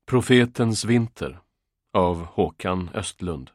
Profetens vinter av Håkan Östlund.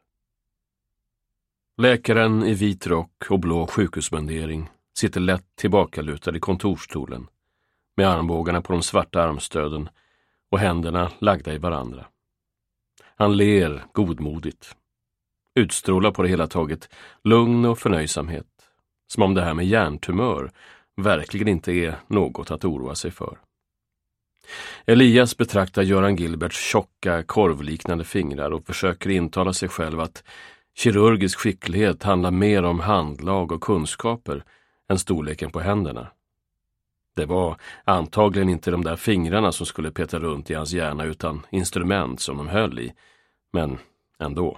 Läkaren i vit rock och blå sjukhusmundering sitter lätt tillbakalutad i kontorsstolen med armbågarna på de svarta armstöden och händerna lagda i varandra. Han ler godmodigt. Utstrålar på det hela taget lugn och förnöjsamhet, som om det här med hjärntumör verkligen inte är något att oroa sig för. Elias betraktar Göran Gilberts tjocka, korvliknande fingrar och försöker intala sig själv att kirurgisk skicklighet handlar mer om handlag och kunskaper än storleken på händerna. Det var antagligen inte de där fingrarna som skulle peta runt i hans hjärna utan instrument som de höll i, men ändå.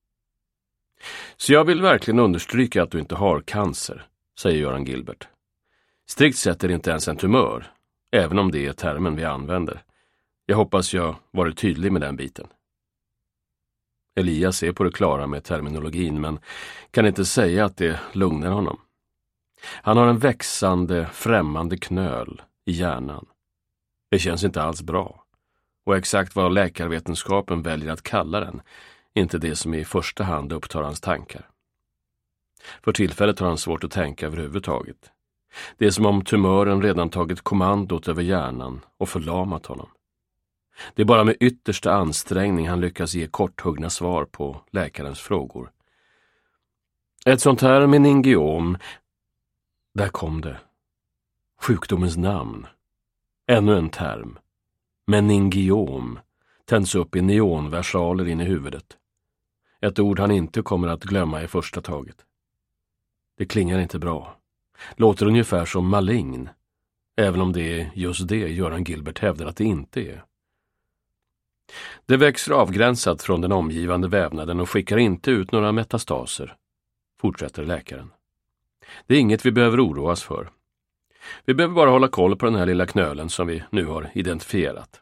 Så jag vill verkligen understryka att du inte har cancer, säger Göran Gilbert. Strikt sett är det inte ens en tumör, även om det är termen vi använder. Jag hoppas jag varit tydlig med den biten. Elias är på det klara med terminologin men kan inte säga att det lugnar honom. Han har en växande, främmande knöl i hjärnan. Det känns inte alls bra. Och exakt vad läkarvetenskapen väljer att kalla den är inte det som i första hand upptar hans tankar. För tillfället har han svårt att tänka överhuvudtaget. Det är som om tumören redan tagit kommandot över hjärnan och förlamat honom. Det är bara med yttersta ansträngning han lyckas ge korthuggna svar på läkarens frågor. Ett sånt här meningiom, där kom det. Sjukdomens namn. Ännu en term. Meningiom tänds upp i neonversaler in i huvudet. Ett ord han inte kommer att glömma i första taget. Det klingar inte bra. Låter ungefär som malign, även om det är just det Göran Gilbert hävdar att det inte är. Det växer avgränsat från den omgivande vävnaden och skickar inte ut några metastaser, fortsätter läkaren. Det är inget vi behöver oroa oss för. Vi behöver bara hålla koll på den här lilla knölen som vi nu har identifierat.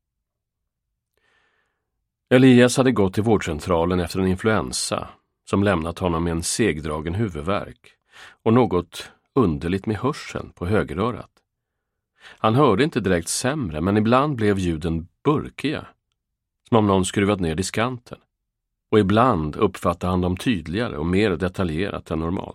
Elias hade gått till vårdcentralen efter en influensa som lämnat honom med en segdragen huvudvärk och något underligt med hörseln på högerörat. Han hörde inte direkt sämre, men ibland blev ljuden burkiga, som om någon skruvat ner diskanten. Och ibland uppfattade han dem tydligare och mer detaljerat än normalt.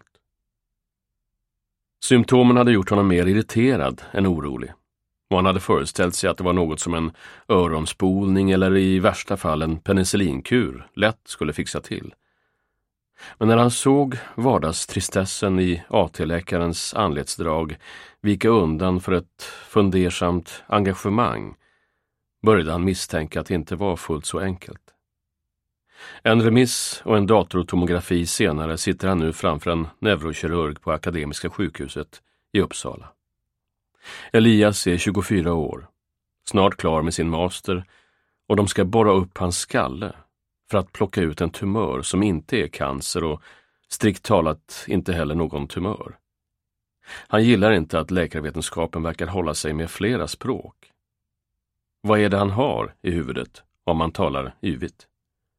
Symptomen hade gjort honom mer irriterad än orolig. Och han hade föreställt sig att det var något som en öronspolning eller i värsta fall en penicillinkur lätt skulle fixa till. Men när han såg vardagstristessen i AT-läkarens anletsdrag vika undan för ett fundersamt engagemang började han misstänka att det inte var fullt så enkelt. En remiss och en datortomografi senare sitter han nu framför en neurokirurg på Akademiska sjukhuset i Uppsala. Elias är 24 år, snart klar med sin master och de ska borra upp hans skalle för att plocka ut en tumör som inte är cancer och strikt talat inte heller någon tumör. Han gillar inte att läkarvetenskapen verkar hålla sig med flera språk. Vad är det han har i huvudet om man talar yvigt?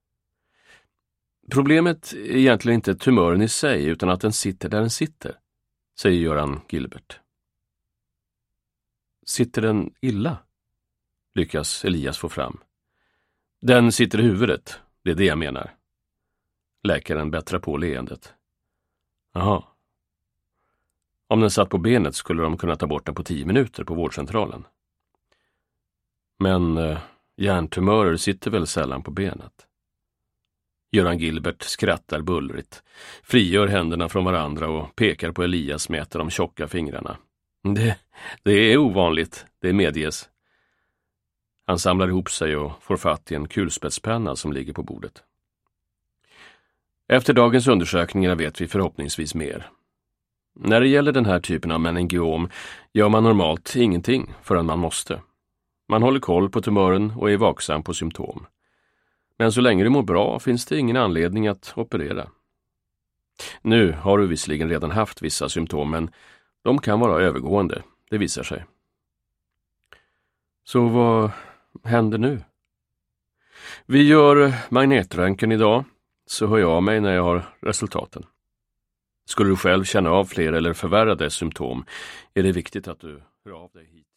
Problemet är egentligen inte tumören i sig utan att den sitter där den sitter, säger Göran Gilbert. Sitter den illa? Lyckas Elias få fram. Den sitter i huvudet, det är det jag menar. Läkaren bättrar på leendet. Jaha. Om den satt på benet skulle de kunna ta bort den på 10 minuter på vårdcentralen. Men hjärntumörer sitter väl sällan på benet. Göran Gilbert skrattar bullrigt, frigör händerna från varandra och pekar på Elias med ett av de tjocka fingrarna. Det är ovanligt, det medges. Han samlar ihop sig och får fatt i en kulspetspenna som ligger på bordet. Efter dagens undersökningar vet vi förhoppningsvis mer. När det gäller den här typen av meningiom gör man normalt ingenting förrän man måste. Man håller koll på tumören och är vaksam på symptom. Men så länge du mår bra finns det ingen anledning att operera. Nu har du visserligen redan haft vissa symptom, men de kan vara övergående, det visar sig. Så vad händer nu? Vi gör magnetröntgen idag, så hör jag av mig när jag har resultaten. Skulle du själv känna av fler eller förvärrade symptom är det viktigt att du hör av dig hit.